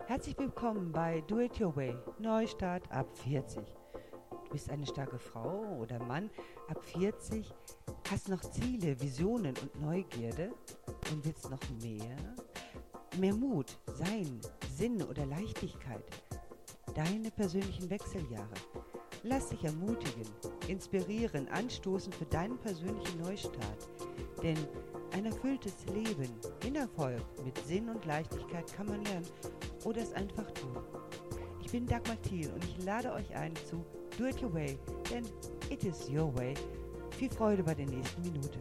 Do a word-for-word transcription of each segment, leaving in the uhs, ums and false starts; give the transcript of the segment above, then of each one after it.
Herzlich willkommen bei Do It Your Way, Neustart ab vierzig. Du bist eine starke Frau oder Mann ab vierzig, hast noch Ziele, Visionen und Neugierde und willst noch mehr? Mehr Mut, Sein, Sinn oder Leichtigkeit. Deine persönlichen Wechseljahre. Lass dich ermutigen, inspirieren, anstoßen für deinen persönlichen Neustart. Denn ein erfülltes Leben in Erfolg mit Sinn und Leichtigkeit kann man lernen oder es einfach tun. Ich bin Dagmar Thiel und ich lade euch ein zu Do It Your Way, denn it is your way. Viel Freude bei den nächsten Minuten.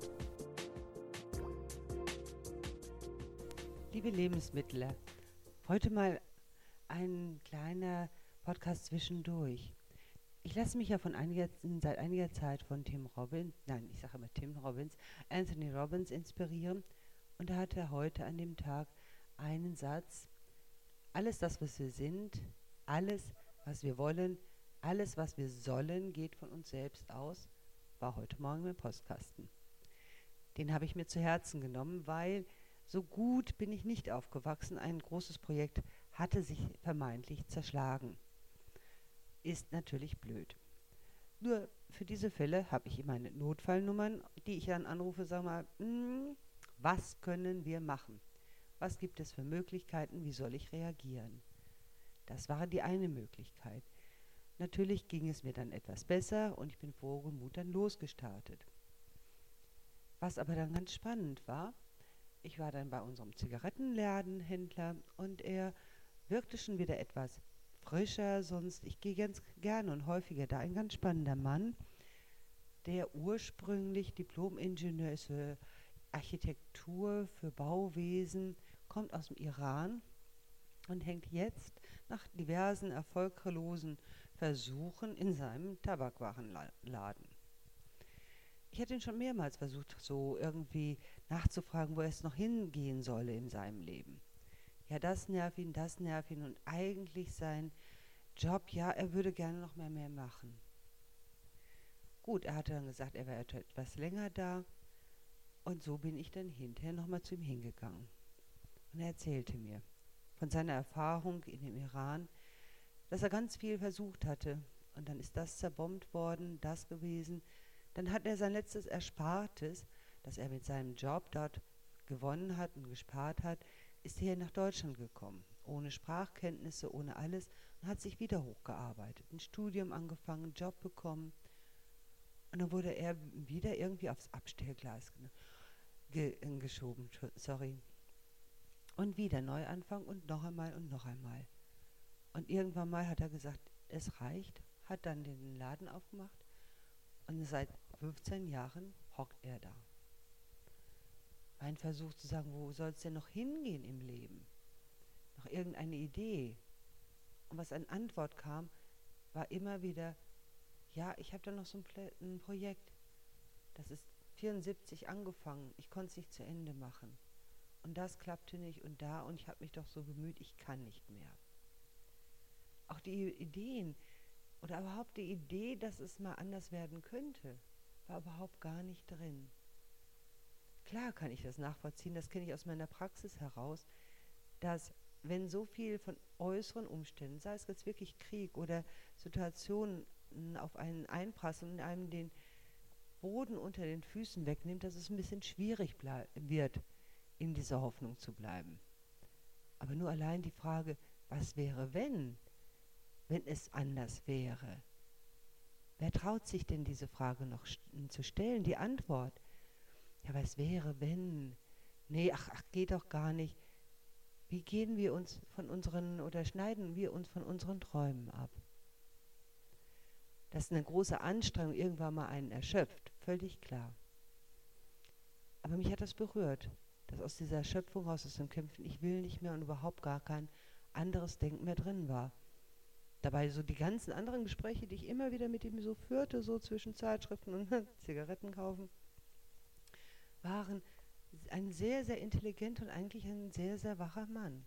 Liebe Lebensmittler, heute mal ein kleiner Podcast zwischendurch. Ich lasse mich ja von einiger, seit einiger Zeit von Tim Robbins, nein, ich sage immer Tim Robbins, Anthony Robbins inspirieren. Und da hat er heute an dem Tag einen Satz: Alles das, was wir sind, alles, was wir wollen, alles, was wir sollen, geht von uns selbst aus, war heute Morgen im Postkasten. Den habe ich mir zu Herzen genommen, weil so gut bin ich nicht aufgewachsen. Ein großes Projekt hatte sich vermeintlich zerschlagen. Ist natürlich blöd. Nur für diese Fälle habe ich meine Notfallnummern, die ich dann anrufe, sage mal, mh, was können wir machen? Was gibt es für Möglichkeiten? Wie soll ich reagieren? Das war die eine Möglichkeit. Natürlich ging es mir dann etwas besser und ich bin frohen Mut dann losgestartet. Was aber dann ganz spannend war, ich war dann bei unserem Zigarettenladenhändler und er wirkte schon wieder etwas frischer, sonst, ich gehe ganz gerne und häufiger da, ein ganz spannender Mann, der ursprünglich Diplom-Ingenieur ist für Architektur, für Bauwesen, kommt aus dem Iran und hängt jetzt nach diversen erfolglosen Versuchen in seinem Tabakwarenladen. Ich hatte ihn schon mehrmals versucht, so irgendwie nachzufragen, wo es noch hingehen solle in seinem Leben. Ja, das nervt ihn, das nervt ihn und eigentlich sein Job, ja, er würde gerne noch mehr mehr machen. Gut, er hatte dann gesagt, er wäre etwas länger da und so bin ich dann hinterher nochmal zu ihm hingegangen. Und er erzählte mir von seiner Erfahrung in dem Iran, dass er ganz viel versucht hatte und dann ist das zerbombt worden, das gewesen. Dann hat er sein letztes Erspartes, das er mit seinem Job dort gewonnen hat und gespart hat, ist hier nach Deutschland gekommen, ohne Sprachkenntnisse, ohne alles und hat sich wieder hochgearbeitet, ein Studium angefangen, einen Job bekommen und dann wurde er wieder irgendwie aufs Abstellgleis ge- ge- geschoben, sorry. Und wieder Neuanfang und noch einmal und noch einmal. Und irgendwann mal hat er gesagt, es reicht, hat dann den Laden aufgemacht und seit fünfzehn Jahren hockt er da. Mein Versuch zu sagen, wo soll es denn noch hingehen im Leben? Noch irgendeine Idee? Und was an Antwort kam, war immer wieder, ja, ich habe da noch so ein, Plä- ein Projekt. Das ist vierundsiebzig angefangen, ich konnte es nicht zu Ende machen. Und das klappte nicht und da und ich habe mich doch so bemüht, ich kann nicht mehr. Auch die Ideen oder überhaupt die Idee, dass es mal anders werden könnte, war überhaupt gar nicht drin. Klar kann ich das nachvollziehen, das kenne ich aus meiner Praxis heraus, dass wenn so viel von äußeren Umständen, sei es jetzt wirklich Krieg oder Situationen auf einen einprasseln und einem den Boden unter den Füßen wegnimmt, dass es ein bisschen schwierig blei- wird, in dieser Hoffnung zu bleiben. Aber nur allein die Frage, was wäre, wenn, wenn es anders wäre? Wer traut sich denn diese Frage noch st- zu stellen? Die Antwort, ja, was wäre, wenn? Nee, ach, ach, geht doch gar nicht. Wie gehen wir uns von unseren oder schneiden wir uns von unseren Träumen ab? Dass eine große Anstrengung irgendwann mal einen erschöpft, völlig klar. Aber mich hat das berührt, dass aus dieser Erschöpfung raus, aus dem Kämpfen, ich will nicht mehr und überhaupt gar kein anderes Denken mehr drin war. Dabei so die ganzen anderen Gespräche, die ich immer wieder mit ihm so führte, so zwischen Zeitschriften und Zigaretten kaufen, waren ein sehr, sehr intelligenter und eigentlich ein sehr, sehr wacher Mann.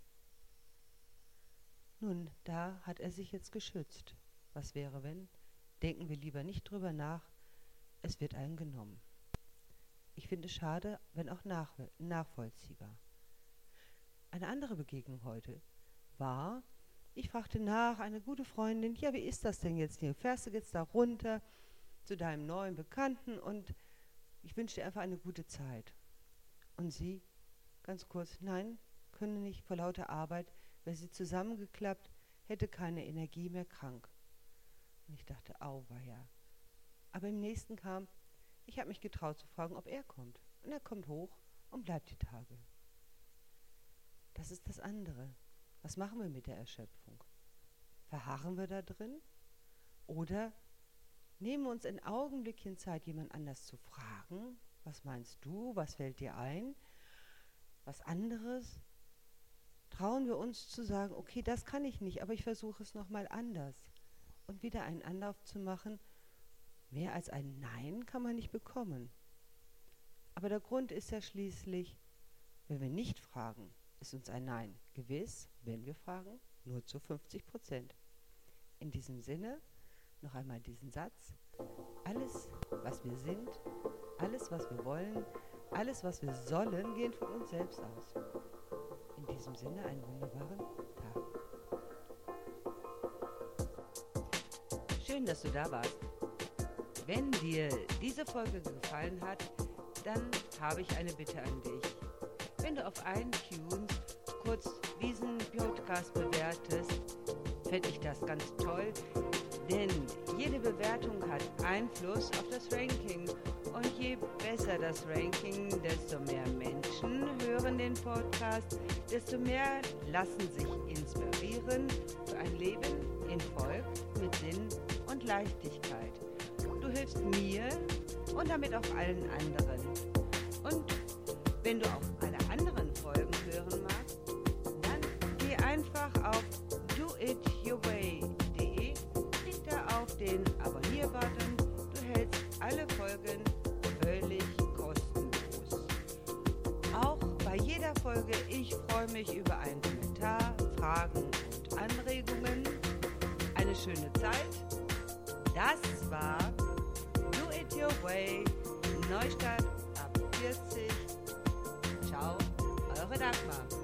Nun, da hat er sich jetzt geschützt. Was wäre, wenn? Denken wir lieber nicht drüber nach, es wird einen genommen. Ich finde es schade, wenn auch nach, nachvollziehbar. Eine andere Begegnung heute war, ich fragte nach, eine gute Freundin, ja, wie ist das denn jetzt hier? Fährst du jetzt da runter zu deinem neuen Bekannten und ich wünsche dir einfach eine gute Zeit. Und sie, ganz kurz, nein, können nicht vor lauter Arbeit, wäre sie zusammengeklappt, hätte keine Energie mehr, krank. Und ich dachte, auweia. Aber im nächsten kam, ich habe mich getraut zu fragen, ob er kommt. Und er kommt hoch und bleibt die Tage. Das ist das andere. Was machen wir mit der Erschöpfung? Verharren wir da drin? Oder nehmen wir uns ein Augenblickchen Zeit, jemand anders zu fragen? Was meinst du? Was fällt dir ein? Was anderes? Trauen wir uns zu sagen, okay, das kann ich nicht, aber ich versuche es nochmal anders. Und wieder einen Anlauf zu machen, mehr als ein Nein kann man nicht bekommen. Aber der Grund ist ja schließlich, wenn wir nicht fragen, ist uns ein Nein gewiss, wenn wir fragen, nur zu fünfzig Prozent. In diesem Sinne noch einmal diesen Satz: Alles, was wir sind, alles, was wir wollen, alles, was wir sollen, gehen von uns selbst aus. In diesem Sinne einen wunderbaren Tag. Schön, dass du da warst. Wenn dir diese Folge gefallen hat, dann habe ich eine Bitte an dich. Wenn du auf iTunes kurz diesen Podcast bewertest, fände ich das ganz toll, denn jede Bewertung hat Einfluss auf das Ranking und je besser das Ranking, desto mehr Menschen hören den Podcast, desto mehr lassen sich inspirieren für ein Leben in Volk mit Sinn und Leichtigkeit. Du hilfst mir und damit auch allen anderen. Und wenn du auch alle anderen Folgen hören magst, dann geh einfach auf do it your way punkt de, klick da auf den Abonnier-Button, du hältst alle Folgen völlig kostenlos. Auch bei jeder Folge, ich freue mich über einen Kommentar, Fragen und Anregungen. Eine schöne Zeit. Das war Do It Your Way, Neustart ab vierzig. Ciao, eure Dagmar.